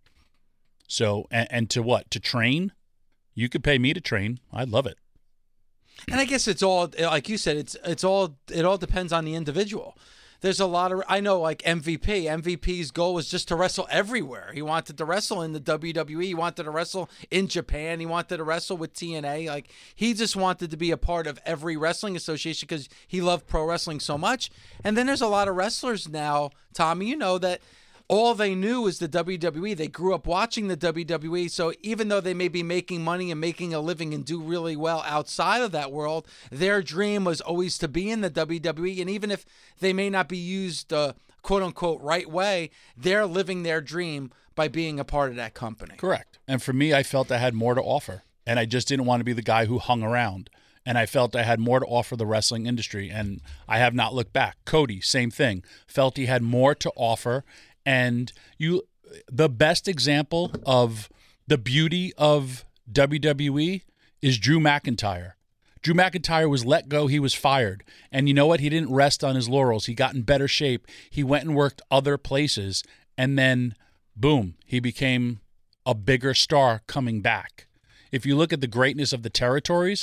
So, and, and to what? To train? You could pay me to train. I'd love it. And I guess it's all, like you said, it's it's all, it all depends on the individual. There's a lot of, I know, like M V P. M V P's goal was just to wrestle everywhere. He wanted to wrestle in the W W E. He wanted to wrestle in Japan. He wanted to wrestle with T N A. Like, he just wanted to be a part of every wrestling association because he loved pro wrestling so much. And then there's a lot of wrestlers now, Tommy, you know, that all they knew was the W W E. They grew up watching the W W E. So even though they may be making money and making a living and do really well outside of that world, their dream was always to be in the W W E. And even if they may not be used the quote unquote right way, they're living their dream by being a part of that company. Correct. And for me, I felt I had more to offer. And I just didn't want to be the guy who hung around. And I felt I had more to offer the wrestling industry. And I have not looked back. Cody, same thing. Felt he had more to offer. And you, the best example of the beauty of W W E is Drew McIntyre. Drew McIntyre was let go. He was fired. And you know what? He didn't rest on his laurels. He got in better shape. He went and worked other places. And then, boom, he became a bigger star coming back. If you look at the greatness of the territories,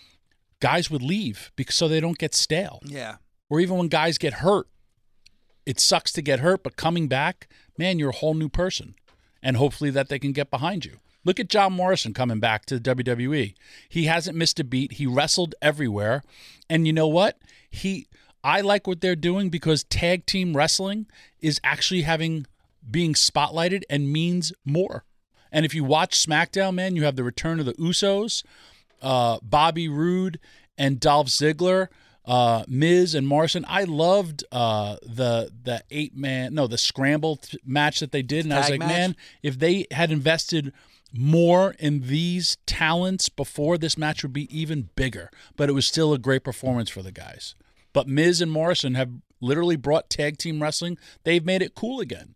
guys would leave because so they don't get stale. Yeah. Or even when guys get hurt. It sucks to get hurt, but coming back, man, you're a whole new person. And hopefully that they can get behind you. Look at John Morrison coming back to the W W E. He hasn't missed a beat. He wrestled everywhere. And you know what? He, I like what they're doing because tag team wrestling is actually having, being spotlighted and means more. And if you watch SmackDown, man, you have the return of the Usos, uh, Bobby Roode and Dolph Ziggler, Uh, Miz and Morrison. I loved uh, the the eight man no the scramble th- match that they did, and Tag I was like, match. man, if they had invested more in these talents before, this match would be even bigger. But it was still a great performance for the guys. But Miz and Morrison have literally brought tag team wrestling. They've made it cool again.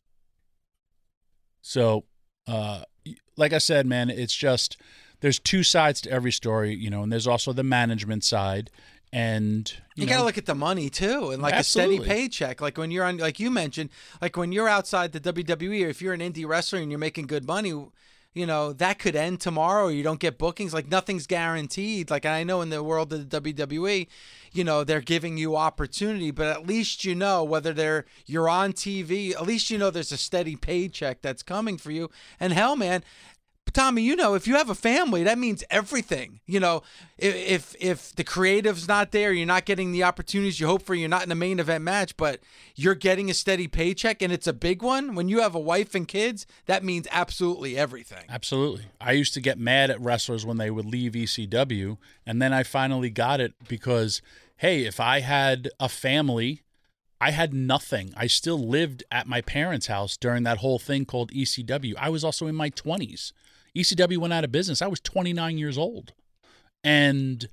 So, uh, like I said, man, it's just there's two sides to every story, you know, and there's also the management side. And you, you got to look at the money too, and like absolutely. a steady paycheck. Like when you're on, like you mentioned, like when you're outside the W W E, or if you're an indie wrestler and you're making good money, you know that could end tomorrow. Or you don't get bookings. Like nothing's guaranteed. Like I know in the world of the W W E, you know they're giving you opportunity, but at least you know whether they're you're on T V. At least you know there's a steady paycheck that's coming for you. And hell, man. Tommy, you know, if you have a family, that means everything. You know, if if the creative's not there, you're not getting the opportunities you hope for, you're not in the main event match, but you're getting a steady paycheck and it's a big one. When you have a wife and kids, that means absolutely everything. Absolutely. I used to get mad at wrestlers when they would leave E C W, and then I finally got it because, hey, if I had a family, I had nothing. I still lived at my parents' house during that whole thing called E C W. I was also in my twenties. E C W went out of business. I was twenty-nine years old. And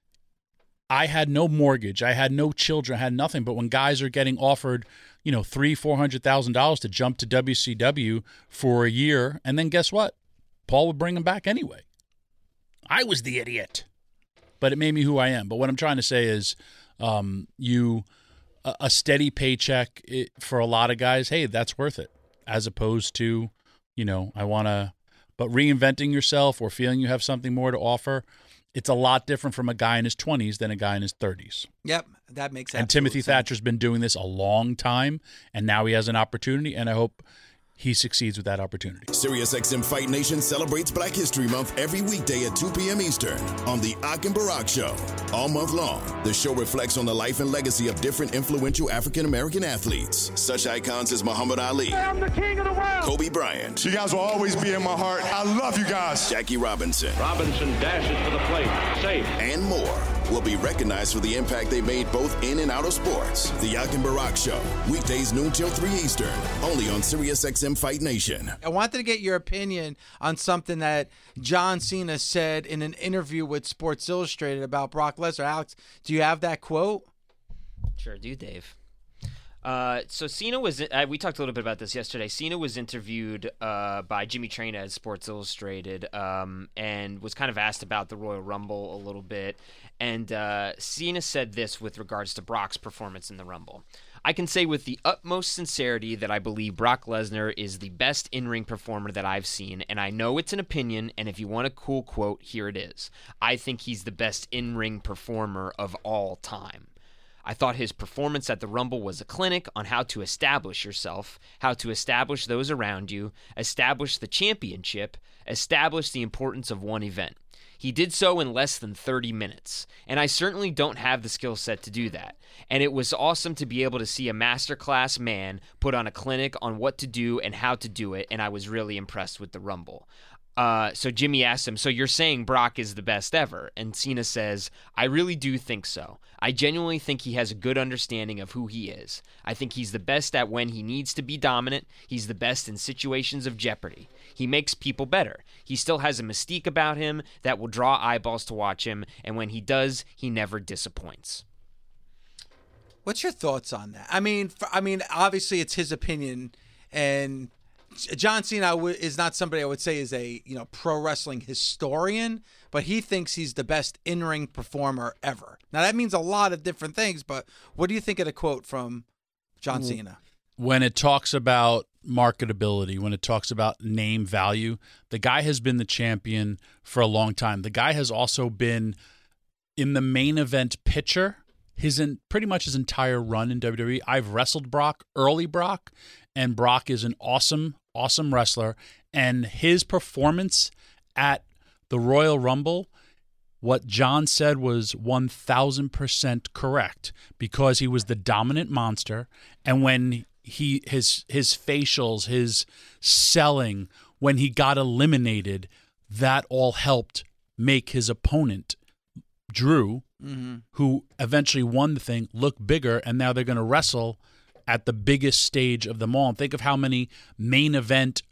I had no mortgage. I had no children. I had nothing. But when guys are getting offered, you know, three, four hundred thousand dollars to jump to W C W for a year, and then guess what? Paul would bring them back anyway. I was the idiot. But it made me who I am. But what I'm trying to say is um, you a, a steady paycheck it, for a lot of guys, hey, that's worth it. As opposed to, you know, I want to, but reinventing yourself or feeling you have something more to offer, it's a lot different from a guy in his twenties than a guy in his thirties. Yep, that makes sense. And Timothy sense. Thatcher's been doing this a long time, and now he has an opportunity, and I hope he succeeds with that opportunity. SiriusXM Fight Nation celebrates Black History Month every weekday at two p.m. Eastern on the Ak and Barak Show. All month long, the show reflects on the life and legacy of different influential African-American athletes, such icons as Muhammad Ali, I'm the king of the world, Kobe Bryant. You guys will always be in my heart. I love you guys. Jackie Robinson. Robinson dashes to the plate. Safe. And more will be recognized for the impact they made both in and out of sports. The Ak and Barak Show, weekdays noon till three Eastern, only on SiriusXM Fight Nation. I wanted to get your opinion on something that John Cena said in an interview with Sports Illustrated about Brock Lesnar. Alex, do you have that quote? Sure do, Dave. Uh, so Cena was, uh, we talked a little bit about this yesterday. Cena was interviewed uh, by Jimmy Traina at Sports Illustrated um, and was kind of asked about the Royal Rumble a little bit. And uh, Cena said this with regards to Brock's performance in the Rumble. I can say with the utmost sincerity that I believe Brock Lesnar is the best in-ring performer that I've seen, and I know it's an opinion, and if you want a cool quote, here it is. I think he's the best in-ring performer of all time. I thought his performance at the Rumble was a clinic on how to establish yourself, how to establish those around you, establish the championship, establish the importance of one event. He did so in less than thirty minutes, and I certainly don't have the skill set to do that. And it was awesome to be able to see a masterclass man put on a clinic on what to do and how to do it, and I was really impressed with the Rumble. Uh, so Jimmy asked him, so you're saying Brock is the best ever? And Cena says, I really do think so. I genuinely think he has a good understanding of who he is. I think he's the best at when he needs to be dominant. He's the best in situations of jeopardy. He makes people better. He still has a mystique about him that will draw eyeballs to watch him, and when he does, he never disappoints. What's your thoughts on that? I mean, for, I mean, obviously it's his opinion, and John Cena is not somebody I would say is a you know pro wrestling historian, but he thinks he's the best in-ring performer ever. Now that means a lot of different things, but what do you think of the quote from John Cena? When it talks about marketability, when it talks about name value, the guy has been the champion for a long time. The guy has also been in the main event picture his in, pretty much his entire run in W W E. I've wrestled Brock, early Brock, and Brock is an awesome, awesome wrestler. And his performance at the Royal Rumble, what John said was one thousand percent correct, because he was the dominant monster. And when he his his facials, his selling, when he got eliminated, that all helped make his opponent, Drew, mm-hmm. who eventually won the thing, look bigger, and now they're going to wrestle at the biggest stage of them all. And think of how many main event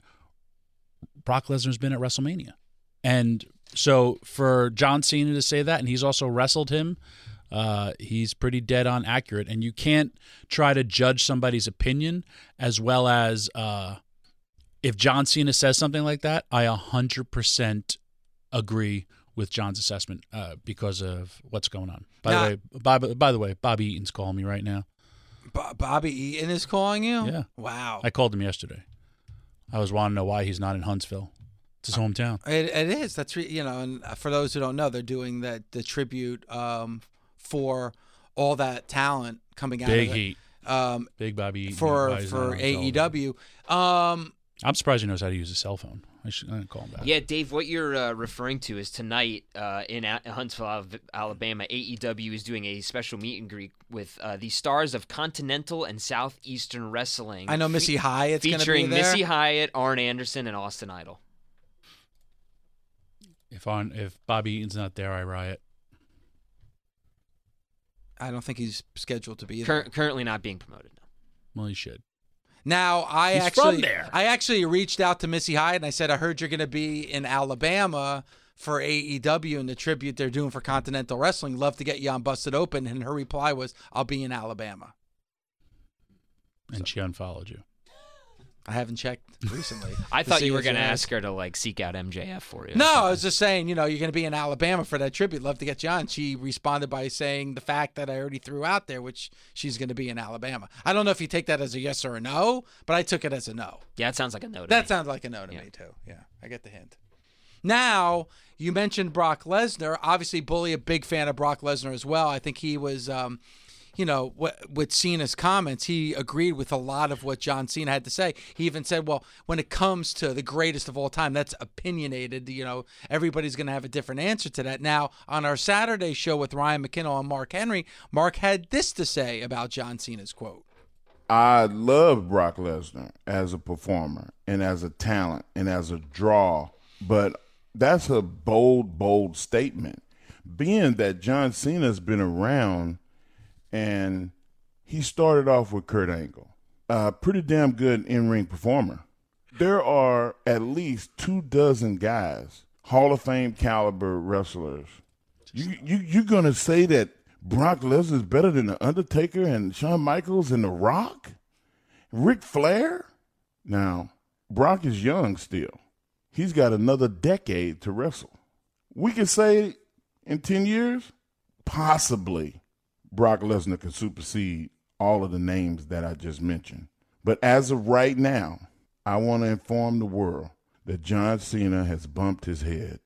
Brock Lesnar's been at WrestleMania. And so for John Cena to say that, and he's also wrestled him, uh, he's pretty dead on accurate. And you can't try to judge somebody's opinion, as well as uh, if John Cena says something like that, I one hundred percent agree with John's assessment uh, because of what's going on. By now, the way, by, by the way, Bobby Eaton's calling me right now. B- Bobby Eaton is calling you? Yeah. Wow. I called him yesterday. I was wanting to know why he's not in Huntsville. It's his hometown. It, it is. That's re- you know, and for those who don't know, they're doing that the tribute um, for all that talent coming out Big of it. heat. Um, Big Bobby Eaton. For for A E W. Um, I'm surprised he knows how to use a cell phone. I should I call him back. Yeah, Dave, what you're uh, referring to is tonight uh, in a- Huntsville, Alabama, A E W is doing a special meet and greet with uh, the stars of Continental and Southeastern Wrestling. I know Missy fe- Hyatt's going to be there. Featuring Missy Hyatt, Arn Anderson, and Austin Idol. If on if Bobby Eaton's not there, I riot. I don't think he's scheduled to be Cur- there. Currently not being promoted. No. Well, he should. Now, I He's actually from there. I actually reached out to Missy Hyatt and I said, I heard you're going to be in Alabama for A E W and the tribute they're doing for Continental Wrestling. Love to get you on Busted Open. And her reply was, I'll be in Alabama. And so, she unfollowed you. I haven't checked recently. I thought you were going to ask her to like seek out M J F for you. No, I was just saying, you know, you're going to be in Alabama for that tribute. Love to get you on. She responded by saying the fact that I already threw out there, which she's going to be in Alabama. I don't know if you take that as a yes or a no, but I took it as a no. Yeah, it sounds like a no to That me. sounds like a no to yeah. me, too. Yeah, I get the hint. Now, you mentioned Brock Lesnar. Obviously, Bully, a big fan of Brock Lesnar as well. I think he was... Um, you know, what, with Cena's comments, he agreed with a lot of what John Cena had to say. He even said, well, when it comes to the greatest of all time, that's opinionated. You know, everybody's going to have a different answer to that. Now, on our Saturday show with Ryan McKinnell and Mark Henry, Mark had this to say about John Cena's quote. I love Brock Lesnar as a performer and as a talent and as a draw, but that's a bold, bold statement. Being that John Cena's been around and he started off with Kurt Angle, a pretty damn good in-ring performer. There are at least two dozen guys, Hall of Fame caliber wrestlers. You you you're gonna say that Brock Lesnar is better than The Undertaker and Shawn Michaels and The Rock? Ric Flair? Now, Brock is young still. He's got another decade to wrestle. We could say in ten years, possibly Brock Lesnar could supersede all of the names that I just mentioned. But as of right now, I want to inform the world that John Cena has bumped his head.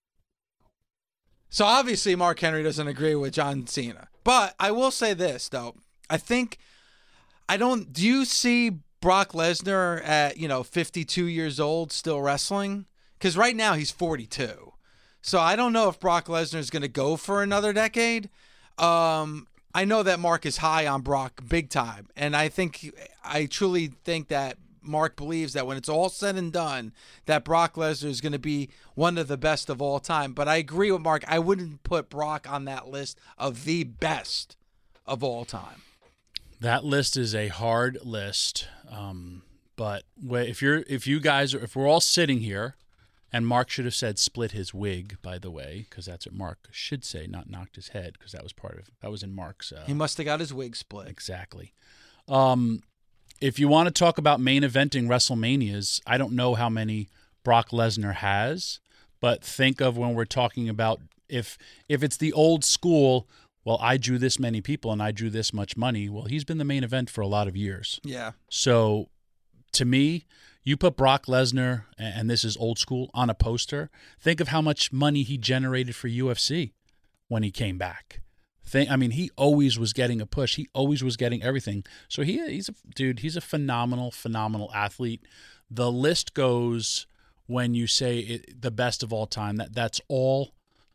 So obviously Mark Henry doesn't agree with John Cena. But I will say this, though. I think, I don't, do you see Brock Lesnar at, you know, fifty-two years old still wrestling? Because right now he's forty-two. So I don't know if Brock Lesnar is going to go for another decade. Um, I know that Mark is high on Brock big time. And I think, I truly think that Mark believes that when it's all said and done, that Brock Lesnar is going to be one of the best of all time. But I agree with Mark. I wouldn't put Brock on that list of the best of all time. That list is a hard list. Um, but if you're, if you guys are, if we're all sitting here, and Mark should have said split his wig, by the way, because that's what Mark should say, not knocked his head, because that was part of, that was in Mark's. Uh, he must have got his wig split. Exactly. Um, if you want to talk about main eventing WrestleManias, I don't know how many Brock Lesnar has, but think of when we're talking about if if it's the old school, well, I drew this many people and I drew this much money. Well, he's been the main event for a lot of years. Yeah. So to me, you put Brock Lesnar, and this is old school, on a poster. Think of how much money he generated for U F C when he came back. Think, I mean, he always was getting a push. He always was getting everything. So he, he's a dude. He's a phenomenal, phenomenal athlete. The list goes when you say it, the best of all time. That that's all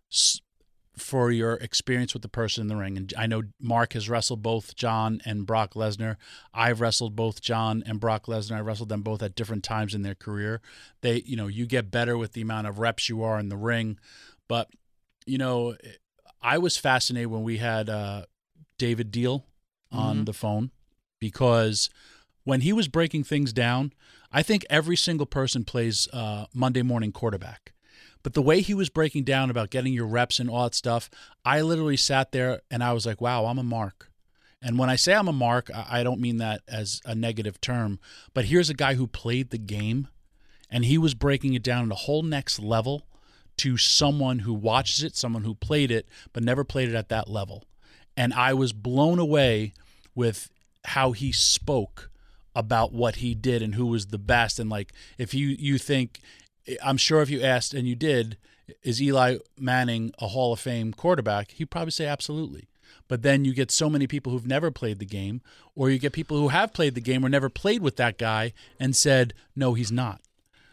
for your experience with the person in the ring. And I know Mark has wrestled both John and Brock Lesnar. I've wrestled both John and Brock Lesnar. I wrestled them both at different times in their career. They, you know, you get better with the amount of reps you are in the ring. But, you know, I was fascinated when we had uh, David Deal on mm-hmm. the phone, because when he was breaking things down, I think every single person plays uh, Monday morning quarterback. But the way he was breaking down about getting your reps and all that stuff, I literally sat there and I was like, wow, I'm a mark. And when I say I'm a mark, I don't mean that as a negative term. But here's a guy who played the game, and he was breaking it down at a whole next level to someone who watches it, someone who played it, but never played it at that level. And I was blown away with how he spoke about what he did and who was the best. And like, if you, you think... I'm sure if you asked, and you did, is Eli Manning a Hall of Fame quarterback? He'd probably say absolutely. But then you get so many people who've never played the game, or you get people who have played the game or never played with that guy and said, no, he's not.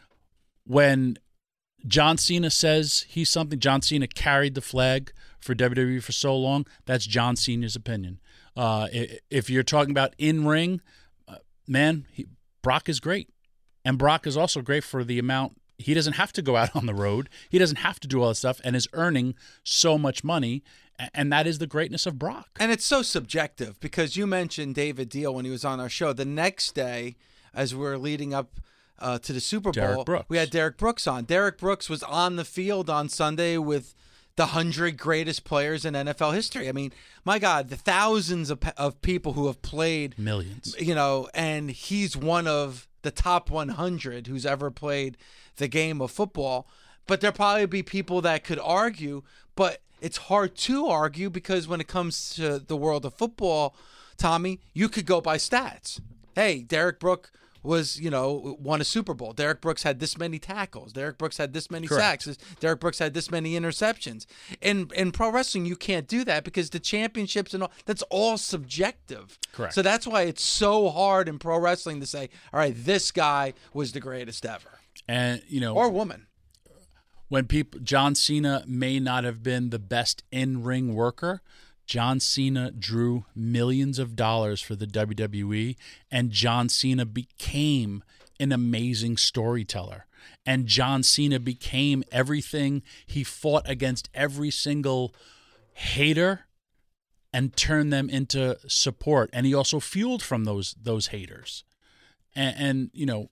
When John Cena says he's something, John Cena carried the flag for W W E for so long, that's John Cena's opinion. Uh, if you're talking about in-ring, uh, man, he, Brock is great. And Brock is also great for the amount. He doesn't have to go out on the road. He doesn't have to do all that stuff, and is earning so much money, and that is the greatness of Brock. And it's so subjective, because you mentioned David Deal when he was on our show. The next day, as we were leading up uh, to the Super Bowl, Brooks. we had Derek Brooks on. Derek Brooks was on the field on Sunday with the one hundred greatest players in N F L history. I mean, my God, the thousands of, of people who have played. Millions. You know, and he's one of the top one hundred who's ever played the game of football. But there'll probably be people that could argue, but it's hard to argue, because when it comes to the world of football, Tommy, you could go by stats. Hey, Derek Brooks was, you know, won a Super Bowl. Derek Brooks had this many tackles. Derek Brooks had this many Correct. sacks. Derek Brooks had this many interceptions. In in pro wrestling, you can't do that because the championships and all, that's all subjective. Correct. So that's why it's so hard in pro wrestling to say, all right, this guy was the greatest ever. And, you know, or woman. When people, John Cena may not have been the best in-ring worker, John Cena drew millions of dollars for the W W E, and John Cena became an amazing storyteller. And John Cena became everything. He fought against every single hater and turned them into support. And he also fueled from those those haters. And, and you know,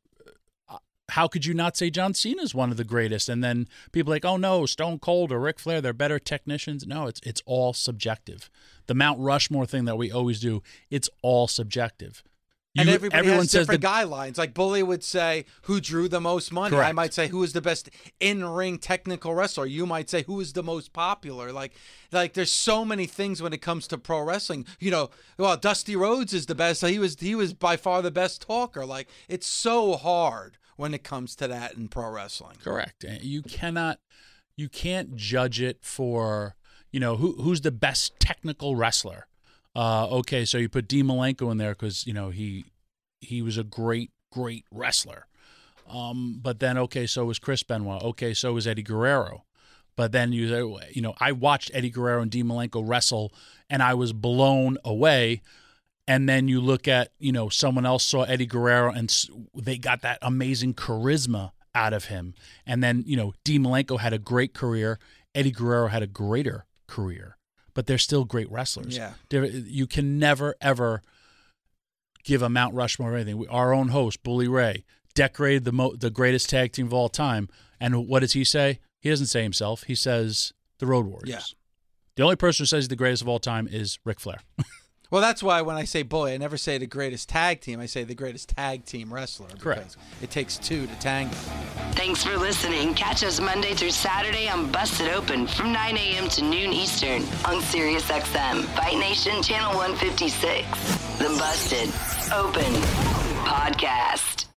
how could you not say John Cena is one of the greatest? And then people are like, oh no, Stone Cold or Ric Flair, they're better technicians. No, it's it's all subjective. The Mount Rushmore thing that we always do, it's all subjective. You, and everybody everyone has says different the, guidelines. Like Bully would say, who drew the most money? Correct. I might say, who is the best in-ring technical wrestler? You might say, who is the most popular? Like, like there's so many things when it comes to pro wrestling. You know, well, Dusty Rhodes is the best. He was he was by far the best talker. Like, it's so hard when it comes to that in pro wrestling. Correct. You cannot, you can't judge it for, you know, who who's the best technical wrestler. Uh, okay, so you put Dean Malenko in there because, you know, he he was a great, great wrestler. Um, but then, okay, so was Chris Benoit. Okay, so was Eddie Guerrero. But then, you you know, I watched Eddie Guerrero and Dean Malenko wrestle, and I was blown away. And then you look at, you know, someone else saw Eddie Guerrero, and they got that amazing charisma out of him. And then, you know, Dean Malenko had a great career. Eddie Guerrero had a greater career. But they're still great wrestlers. Yeah. They're, you can never, ever give a Mount Rushmore or anything. We, our own host, Bully Ray, decorated the mo- the greatest tag team of all time. And what does he say? He doesn't say himself. He says the Road Warriors. Yeah. The only person who says he's the greatest of all time is Ric Flair. Well, that's why when I say Bully, I never say the greatest tag team. I say the greatest tag team wrestler. Correct. It takes two to tango. Thanks for listening. Catch us Monday through Saturday on Busted Open from nine a.m. to noon Eastern on Sirius X M. Fight Nation Channel one fifty-six. The Busted Open Podcast.